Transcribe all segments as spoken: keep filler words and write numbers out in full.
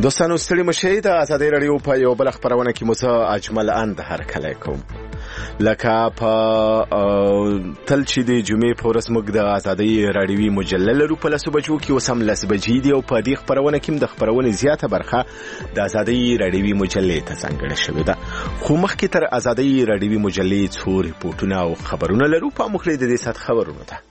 دوستانو ستړي مشئ د ازادۍ راډیو په یو بل خبرونه کې مو زه اجمل اند هرکلی کوم. لکه په تل چې د جمعې په ورځ موږ د ازادۍ راډیوي مجله لرو په لسو بجو کې، اوس هم لس بجې دي او په دې خبرونه کې د خبرونې زیاته برخه د ازادۍ راډیوي مجلې ته ځانګړې شوې ده. خو مخکې تر ازادۍ راډیوي مجلې څو ریپورټونه او خبرونه لرو، په مخکې د دې سات خبرونه ده.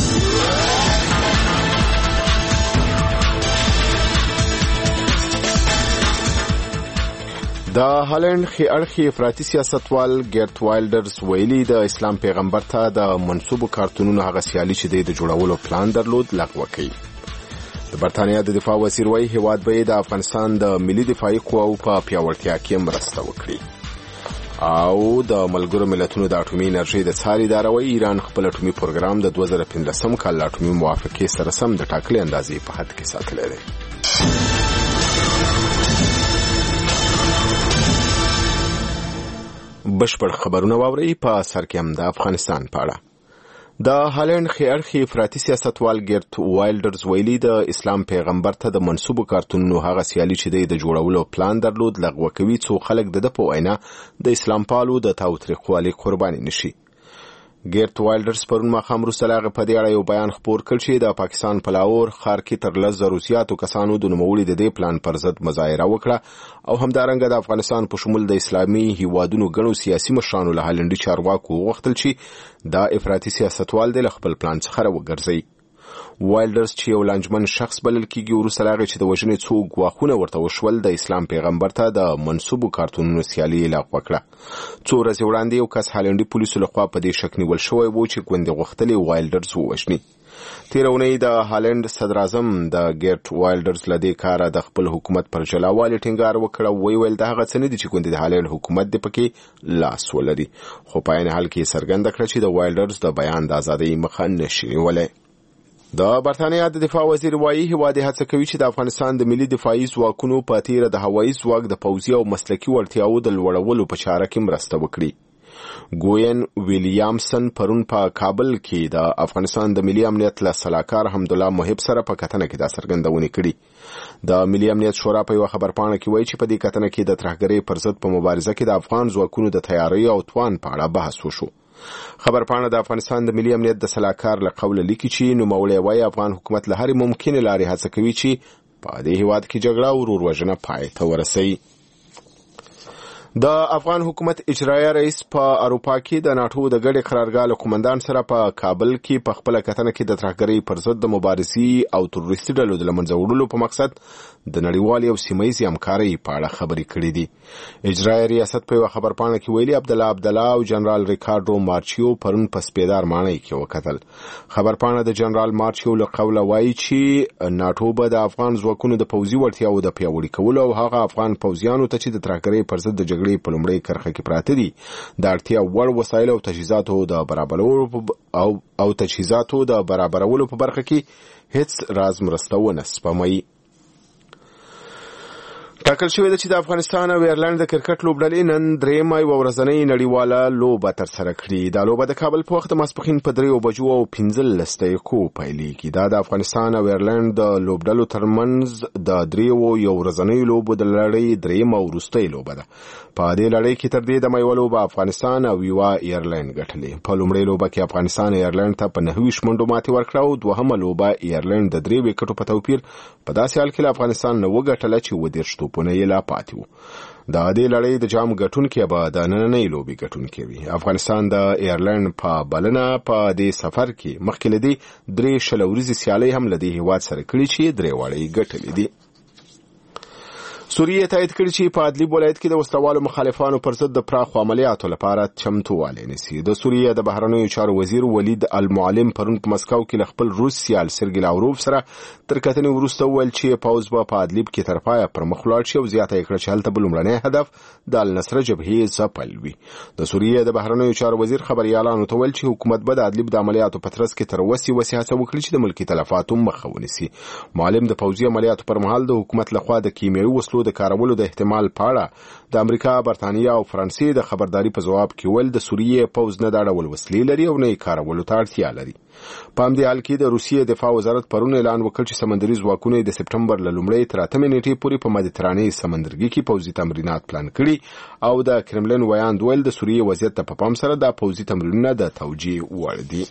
د هالند خي اړخي افراطي سیاستوال ګرت وایلډرز ویلي د اسلام پیغمبر ته د منسوبو کارتونونو هغه سیالي چې د جوړولو پلان درلود لغوه کړي. د برتانیا د دفاع وزیر وایي هیواد به د افغانستان د ملي دفاعي قواو په پیاوړتیا کې مرسته وکړي. او د ملګرو ملتونو د اټومي انرژي د څاري اداره وایي ایران خپل اټومي پروګرام د دوه زره پنځلسم کال اټومي موافقې سره سم د ټاکلي اندازې په حد کې ساتلی دی. بشپړ خبرونه واوري په سر کې هم د افغانستان په اړه. د هالند خي اړخي افراطي سیاستوال ګرت وایلډرز ویلي د اسلام پیغمبر ته د منسوبو کارتونونو هغه سیالي چې د جوړولو پلان درلود لغوه کوي څو خلک د د په وینا د اسلام پالو د تاوتریخوالي قرباني نشي. ګرت وایلډرز پرون ماښام وروسته له هغې په دې اړه یو بیان خپور کړ چې د پاکستان په لاهور ښار کې تر لس زرو زیاتو کسانو د نوموړي د دې پلان پر ضد مظاهره وکړه او همدارنګه د افغانستان په شمول د اسلامي هیوادونو ګڼو سیاسي مشرانو له هالندي چارواکو وغوښتل چې دا افراطي سیاستوال د خپل پلان څخه راوګرځي. وایلډرز چې یو لانجمن شخص بلل کېږي وروسته له هغې چې د وژنې څو ګواښونه ورته وشول د اسلام پیغمبر ته د منسوبو کارتونونو سیالي یې لغوه کړه. څو ورځې وړاندې یو کس هالندي پولیسو لخوا په دې شک نیول شوی و چې ګوندې غوښتلې وایلډرز ووژني. تېره اونۍ د هالند صدراعظم د ګرت وایلډرز له دې کاره د خپل حکومت پر جلاوالي ټینګار وکړ او ویې ویل د هغه څه نه دي چې ګوندې د هالند حکومت دې پکې لاس ولري، خو په عین حال کې یې څرګنده کړه چې د وایلډرز د بیان د ازادۍ مخه نشي نیولی. د برتانیا د دفاع وزیر وایي هیواد هڅه کوي چې د افغانستان د ملي دفاعي ځواکونو په تیره د هوایي ځواک د پوځي او مسلکي وړتیاو د لوړولو په چاره کې مرسته وکړي. ګوین ویلیامسن پرون په کابل کې د افغانستان د ملي امنیت له سلاکار حمدالله محب سره په کتنه کې دا څرګندونې کړي. د ملي امنیت شورا په یو خبرپاڼه کې وایي چې په دې کتنه کې د ترهګرۍ پر ضد په مبارزه کې د افغان ځواکونو د تیارۍ او توان په اړه بحث وشو. خبرپاڼه د افغانستان د ملي امنیت د سلاکار له قوله لیکي چې نوموړی وایي افغان حکومت له هرې ممکنې لارې هڅه کوي چې په دې هیواد کې جګړه او ورور-وژنه پای ته ورسوي. د افغان حکومت اجرایه رئیس په اروپا کې د ناټو د ګډې قرارګاه له قومندان سره په کابل کې په خپله کتنه کې د ترهګرۍ پر ضد د مبارزې او تروریستي ډلو د له منځه وړلو په مقصد د نړیوالې او سیمهییزې همکارۍ په اړه خبرې کړې دي. اجرایه ریاست په یوه خبرپاڼه کې ویلي عبدالله عبدالله او جنرال ریکارډو مارچیو پرون په سپېدار ماڼۍ کې وکتل. خبرپاڼه د جنرال مارچیو له قوله وایي چې ناټو به د افغان ځواکونو د پوځي وړتیاو د پیاوړي کولو او هغه افغان پوځیانو ته چې د ترهګرۍ پر ضد د جګړې په لومړۍ کرښه کې پراته دي د اړتیا وړ وسایل او تجهیزاتو د برابرولو او او تجهیزاتو د برابرولو په برخه کې هیڅ راز مرسته ونه سپموي. ټاکل شوې ده چې د افغانستان او ایرلند د کرکټ لوبډلې نن درېیمه یوه ورځنۍ نړیواله لوبه ترسره کړي. دا لوبه د کابل په وخت د ماسپښین په دریو بجو او پنځلس دقیقو پیلېږي. دا د افغانستان او ایرلند د لوبډلو ترمنځ د دریو یو ورځنیو لوبو د لړۍ درېیمه او وروستۍ لوبه ده. په دې لړۍ کې تر دې دمه یوه لوبه افغانستان او یوه ایرلند ګټلې. په لومړۍ لوبه کې افغانستان ایرلند ته په نهه ویشت منډو ماتې ورکړه او دوهمه لوبه ایرلند د درې ویکټو په توپیر په داسې حال کې له افغانستان نه وګټله چې اووه دېرش توپونه یې لا پاتې وو. د دې لړۍ د جام ګټونکی به د نننۍ لوبې ګټونکی وي. افغانستان د ایرلند په بلنه په دې سفر کې مخکې له دې درې شل ورځې سیالۍ هم له دې هیواد سره کړي چې درې واړه یې ګټلې دي. سوریه تایید کړي چې په ادلیب ولایت کې د وسلوالو مخالفانو پر ضد د پراخو عملیاتو لپاره چمتووالی نیسي. د سوریه د بهرنیو چارو وزیر ولید المعلم پرون په مسکو کې له خپل روس سیال سرګی لاوروف سره تر کتنې وروسته وویل چې پوځ به په ادلیب کې تر پایه پر مخ ولاړ شي او زیاته یې کړه چې هلته به لومړنی هدف د النصره جبهې ځپل وي. د سوریه د بهرنیو چارو وزیر خبریالانو ته ویل چې حکومت به د ادلیب د عملیاتو په ترڅ کې تر وسې وسې هڅه وکړي چې د ملکي تلفاتو مخه ونیسي. معلم د پوځي عملیاتو پر مهال د حکومت لخوا د کیمیاوي وسلو د کارولو د احتمال په اړه د امریکا، برتانیا او فرانسې د خبرداري په جواب کې ویل د سوریې پوز نه دا ډول وسلې لري او نه یې کارولو ته اړتیا لري. په همدې حال کې د روسیې دفاع وزارت پرون اعلان وکړ چې سمندري ځواکونه د سپټمبر له لومړۍ تر اتمې نیټې پورې په مدیترانې سمندرګي کې پوځي تمرینات پلان کړي او د کرملین ویاند ویل د سوریې وضعیت ته په پام سره د پوځي تمرینونه د توجیه وړ دي.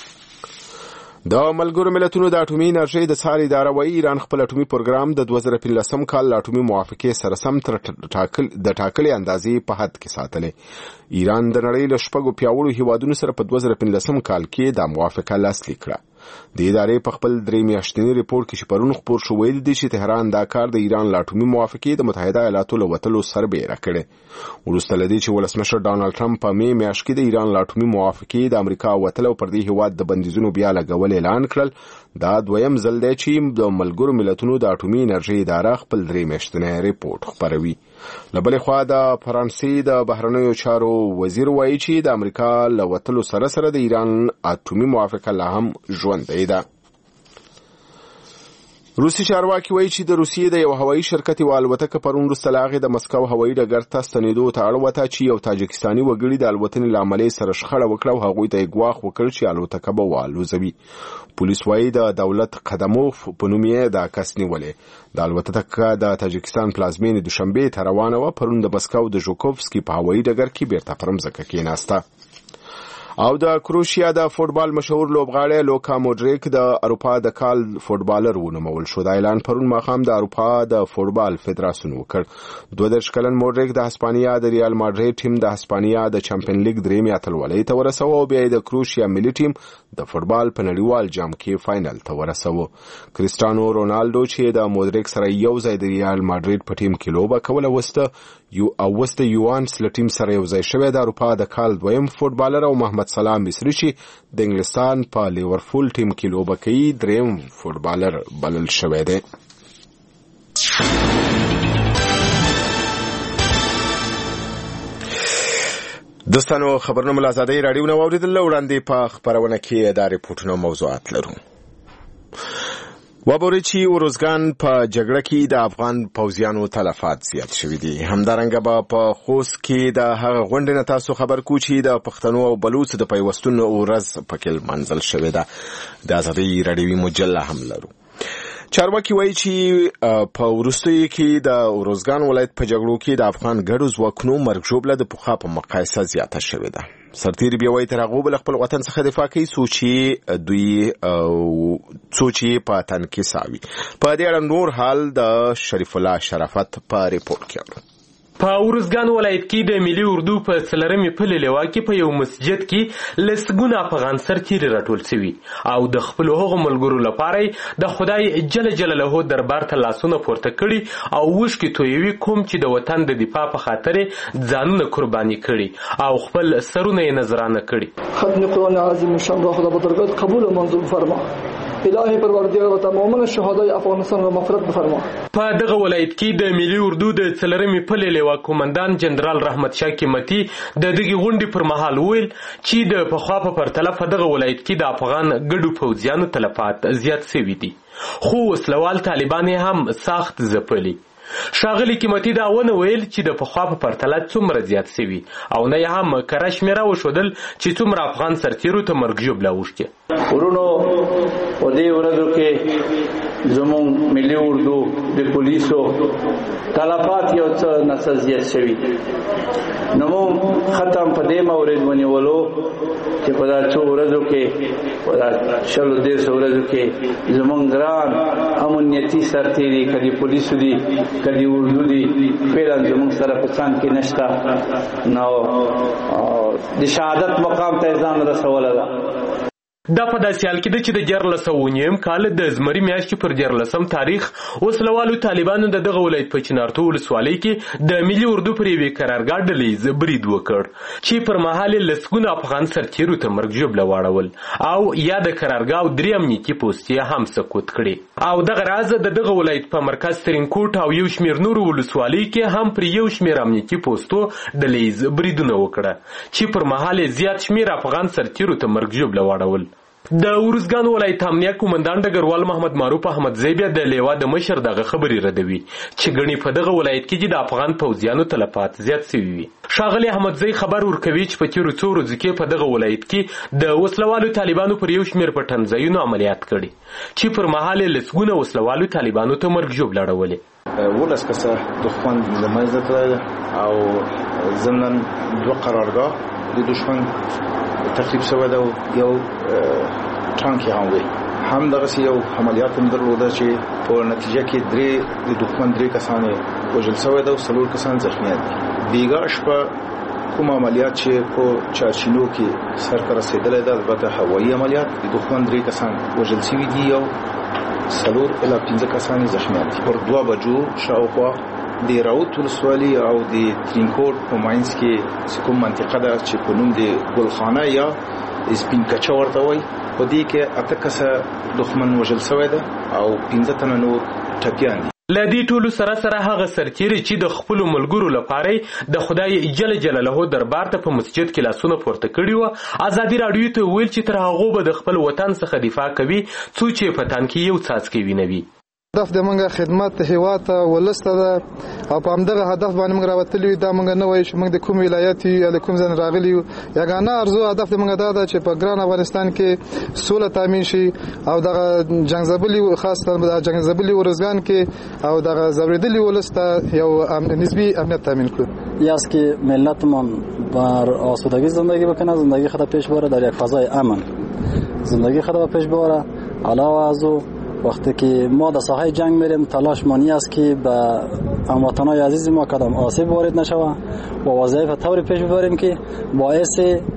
د ملګرو ملتونو د اټومي انرژۍ د څار اداره وايي ایران خپل اټومي پروګرام د دوه زره پنځلسم کال له اټومي موافقې سره سم تر ټاکل د ټاکلې اندازې په حد کې ساتلې. ایران د نړۍ له شپږو پیاوړو هیوادونو سره په دوه زره پنځلسم کال کې د موافقه لاسلیک کړه. د ادارې په خپل درې میاشتني ریپورت کې چې پرون خپور شو ویل دي چې تهران دا کار د ایران له اټومي موافقې د متحده ایالاتو له وتلو سربېره کړی. وروسته له دې چې ولسمشر ډانلډ ټرمپ په می میاشت کې د ایران له اټومي موافقې د امریکا وتلو پر دې هیواد د بندیزونو بیا لګول اعلان کړل، دا دویم ځل دی چې د ملګرو ملتونو د اټومي انرژۍ اداره خپل درې میاشتنی ریپورت خپروي. له بلې خوا د فرانسې د بهرنیو چارو وزیر وایي چې د امریکا له وتلو سره سره د ایران اټومي موافقه لا هم ژوندۍ ده. روسي چارواکي وایي چې د روسیې د یو هوایي شرکت یوه الوتکه پرون وروسته له هغې د مسکو هوایي ډګر ته ستنېدو ته اړ وته چې یو تاجکستاني وګړي د الوتنې له عملې سره شخړه وکړه او هغوی ته یې ګواښ وکړ چې الوتکه به والوځوي. پولیس وایي د دولت قدموف په نوم یې دا کس نیولې. د الوتکه د تاجکستان پلازمینې دوشنبې ته روانه وه. پرون د مسکو د ژوکوفسکي په هوایي ډګر کې بیرته پر مځکه کېناسته. او د کروشیا د فوټبال مشهور لوبغاړی لوکا موډریک د اروپا د کال فوټبالر ونومول شو. دا اعلان پرون ماښام د اروپا د فوټبال فدراسیون وکړ. دوه دېرش کلن موډریک د هسپانیا د ریال ماډریډ ټیم د هسپانیا د چمپیون لیګ درېیمې اتلولۍ ته ورسوه او بیا یې د کروشیا ملي ټیم د فوټبال په نړیوال جام کې فاینل ته ورسوه. کریسټیانو رونالډو چې د موډریک سره یو ځای د ریال ماډریډ په ټیم کې لوبه کوله وسته یو او وسته یوانس له ټیم سره یو ځای شوی د اروپا د کال دویم فوټبالر او محمد صلاح مصری چې د انګلستان په لیورپول ټیم کې لوبه کوي دریم فوټبالر بلل شوی دی. دوستانو خبرونه مل آزادۍ راډیو نه واوریدل. وړاندې په خبرونه کې دا ریپورټونه موضوعات لرو. وبوري چې وروزګان په جګړه کې د افغان پوځیانو تلفات زیات شوي دي. همدارنګه به په خوست کې د هغه غونډې نه تاسو خبر کو چې د پښتنو او بلوڅ د پیوستون ورځ پکې لمانځل شوې ده. د آزادۍ راډیوي مجله هم لرو. چارواکي وایي چې په وروستیو کې د وروزګان ولایت په جګړو کې د افغان ګډو ځواکونو مرګ ژوبله د پخوا په مقایسه زیاته شوې ده. سرتیری بیا وایي تر هغو به له خپل وطن څخه دفاع کوي څو چې دوی څو چې په تن کې ساوي. په دې اړه نور حال د شریف الله شرافت په ریپورټ کې اورو. په ورزګان ولایت کې د ملي اردو په څلرمې پلې لوا کې په یو مسجد کې لسګونه افغان سرتیري راټول شوي او د خپلو هغو ملګرو لپاره د خدای جل جلاله دربار ته لاسونه پورته کړي او اوښکې تویوي، کوم چې د وطن د دفاع په خاطر ځانونه قرباني کړي او خپل سرونه یې نذرانه کړي. ختم قرآن عظیم شان را خدا بزرگوار قبول و منظور فرما. الهی پروردگار و تماما شهدای افغانستان را مغفرت بفرما. په دغه ولایت کې د ملي اردو د څلرمې پلې لوا کومندان جنرال رحمت شاه قیمتي د دغې غونډې پر مهال وویل چې د پخوا په پرتله په دغه ولایت کې د افغان ګډو پوځیانو تلفات زیات شوي دي، خو وسلوال طالبان یې هم سخت ځپلي. ښاغلي قیمتي دا ونه ویل چې د پخوا په پرتله څومره زیات شوي او نه یې هم کره شمېره وښودل چې څومره افغان سرتیرو ته مرګ ژوبله اوښتې. ورونو په دې ورځو کې زموږ ملي اردو د پولیسو تلفات یو څه نسل زیات شوي. نو موږ ختم په دې مورد ونیولو چې په دا څو ورځو کې په دا شلو دېرشو ورځو کې زموږ ګران امنیتي سرتیري که د پولیسو دي که د اردو دي فعلا زموږ سره په څنګ کې نشته، نو د شهادت مقام ته ځان رسوله ده. دا په داسې حال کې ده چې د دیارلس سوه نیم کال د زمري میاشتې پر دیارلسم تاریخ وسلوالو طالبانو د دغه ولایت په چنارتو ولسوالۍ کې د ملي اردو پر یوې قرارګاه ډلهییز برید وکړ چې پر مهال یې لسګونه افغان سرتیرو ته مرګ ژوبله واړول او یا د قرارګاه درې امنیتي پوستې هم سقوط کړې. او دغه راز د دغه ولایت په مرکز ترینکوټ او یو شمېر نورو ولسوالۍ کې هم پر یو شمېر امنیتي پوستو ډلهییز بریدونه وکړه چې پر مهال یې زیات شمېر افغان سرتیرو ته مرګ ژوبله واړول. د ورزګان ولایت امنیه قومندان ډګروال محمد معروف احمد زی بیا د لیوا د مشر دغه خبرې ردوي چې ګڼې په دغه ولایت کې د افغان پوځیانو تلفات زیات شوي وي. ښاغلی احمد زی خبر ورکوي چې په تېرو څو ورځو کې په دغه ولایت کې د وسلوالو طالبانو پر یو شمېر پټنځایونو عملیات کړي چې پر مهال یې لسګونه وسلوالو طالبانو ته مرګ ژوبله اړولې. ولس کسه دښمن له منځه تللی او ضمناً دوه قرارګاه د دښمن تخریب شوی ده او یو ټانک یې هم وی هم دغسې یو عملیات هم درلوده چې په نتیجه کې درې د دښمن درې کسان یې وژل شوی ده او څلور کسان زخمیان دي. بیګا شپه کوم عملیات چې په چارچینو کې سرته رسېدلی ده البته هوایي عملیات د دښمن درې کسان وژل شوي دي او څلور الی پنځه کسان زخمیان دي. پر دوه بجو شاوخوا د راوت ولسوالي او د ترینکوټ په ماینځ کې چې کوم منطقه ده چې په نوم د ګلخانه یا سپین کچه ورته وایي په دې کې اته کسه دښمن وژل شوی ده او پنځه تنه نور ټپیان دي. له دې ټولو سره سره هغه سرتیري چې د خپلو ملګرو لپاره د خدای جل جلاله دربار ته په مسجد کې لاسونه پورته کړي وو ازادي راډیو ته ویل چې تر هغو به د خپل وطن څخه دفاع کوي څو چې په تن کې یو څاڅکی وینه وي. هدف د موږ خدمت هیواد ته ولس ته ده او په همدغه هدف باندې موږ راوتلي یو. دا موږ نه وایو چې موږ د کوم ولایت یو یا د کوم ځای راغلي یو. یګانه ارزو هدف د موږ دا ده چې په ګران افغانستان کې سوله تامین شي او دغه جنګزبلي خاصه د جنګزبلي ورزګان کې او دغه زوریدلي ولس ته یو نسبی امنیت تامین کړو. یاست که ملتمان بر آسودگی زندگی بکنه، زندگی خود پیش ببره در یک فضای امن، زندگی خود پیش ببره. علاوه از او وقتی که ما در ساحه جنگ میریم تلاش مانی است که به هموطنان عزیز ما کدام آسیب وارد نشود و وظایف طوری پیش ببریم که باعث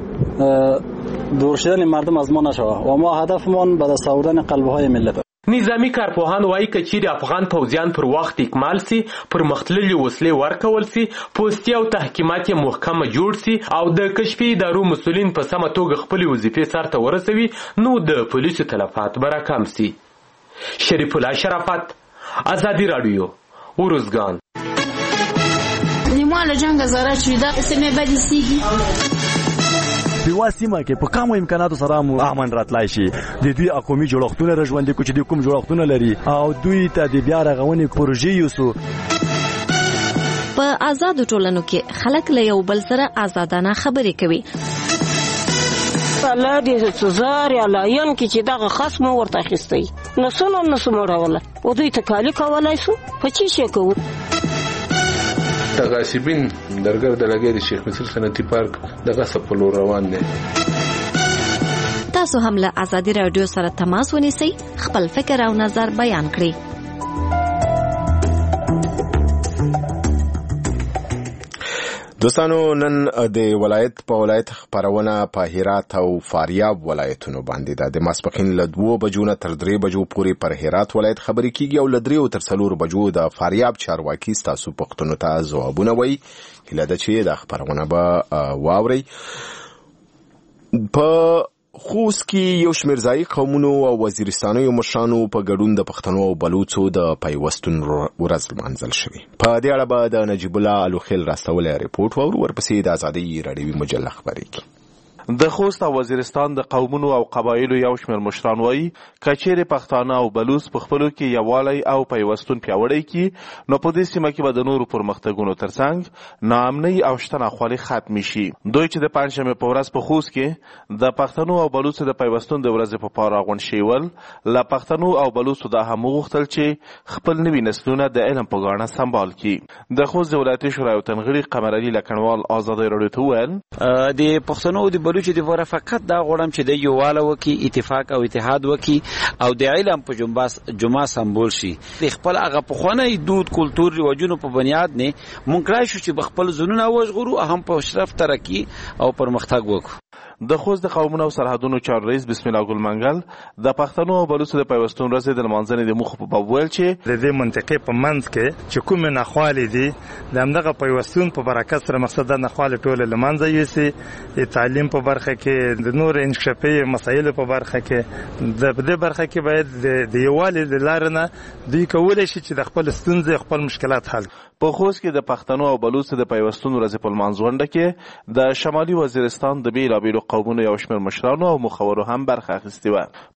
دور شدن مردم از ما نشود و ما هدفمان به دست آوردن قلب‌های ملت. نظامی کارپوهان وایي که چیرې افغان پوځیان پر وخت اکمال سي، پرمختللي وسلې ورکول سي، پوستي او تحکیمات یې محکمه جوړ سي او د کشفي ادارو مسؤلین په سمه توګه خپلې وظیفې سرته ورسوي نو د پولیسو تلفات به راکم سي. شریف الله شرافت، ازادي راډیو، ورزګان. نیمه له جنګ زاره چې دا سمې بدې سیږي په سیمه کې په کومو امکاناتو سره مو امن راتلای شي. د دوی قومي جوړښتونه رژوندې کوي چې د کوم جوړښتونه لري او دوی ته د بیا رغونې پروژې یوسو. په آزادو ټولنو کې خلک له یو بل سره آزادانه خبرې کوي. الله دې سزار یا لاین کې چې دغه خصم ورته اخیستی نو سنو نو سموړوله او دوی ته کالی کولای سو په چی شي کوو. تغاسبین درګر د لګي د شیخ مصر صنعتي پارک دغه سپلو روان دي. تاسو هم له ازادي رادیو سره تماس ونیسئ، خپل فکر او نظر بیان کړئ. دوستانو نن د ولایت په ولایت خبرونه په هرات او فاریاب ولایتونو باندې ده. د ماسپښین له دوه بجو نه تر درې بجو پورې پر هرات ولایت خبرې کیږي او له درې تر څلور بجو د فاریاب چارواکي ستاسو پښتنو ته ځوابونه وایي. هیله ده چې د خبرونه به واورئ. په خوست کې یو شمېر ځایي قومونو او وزیرستانیو مشرانو په ګډون د پښتنو او بلوڅو د پیوستون ورځ لمانځل شوې. په دې اړه به د نجیب الله الوخیل راستولی ریپورټ واورو، ورپسې د ازادۍ راډیوي مجله خبرې کړي. د خوست او وزیرستان د قومونو او قبایلو یو شمېر مشران وایي که چیرې پښتانه او بلوڅ په خپلو کې یووالی او پیوستون پیاوړی کړي نو په دې سیمه کې به د نورو پرمختګونو ترڅنګ ناامنۍ او شته ناخوالې ختمې شي. دوی چې د پنجشنبې په ورځ په خوست کې د پښتنو او بلوڅو د پیوستون د ورځې په پار راغونډ شوي ول، له پښتنو او بلوڅو دا هم وغوښتل چې خپل نوي نسلونه د علم په ګاڼه سمبال کړي. د خوست د ولایتي شورا یو تنغړي قمر علي لکنوال ازادۍ راډیو ته وویل د پښتنو د چې د وره فقط دا غواړم چې د یوواله وکي، اتفاق او اتحاد وکي او د علم په جمعه سمبول شي. د خپل هغه پخوانی دود کلتور رواجونو په بنیاد نه مونږ کړای شو چې خپل ځنونه وژغورو او هم په شرف ترقی او پرمختګ وکړو. د خوست د قومونو او سرحدونو چارو رئیس بسم الله ګل منګل د پښتنو او بلوڅو د پیوستون ورځې د لمانځنې د موخې په باب ویل چې د دې منطقې په منځ کې چې کومې ناخوالې دي د همدغه پیوستون په برکت سره مقصد د ناخوالې ټولې له منځه یوسي. د تعلیم په برخه کې، د نور انکشافي مسایلو په برخه کې، د دې برخه کې باید د یووالي د لارې نه دوی کولی شي چې د خپل ستونزې خپل مشکلات حل. په خوست کې د پښتنو او بلوڅو د پیوستون ورځې په لمانځغونډه کې د شمالي وزیرستان د بیلابیلو قومونو یو شمېر مشرانو او مخورو هم برخه اخیستې وه.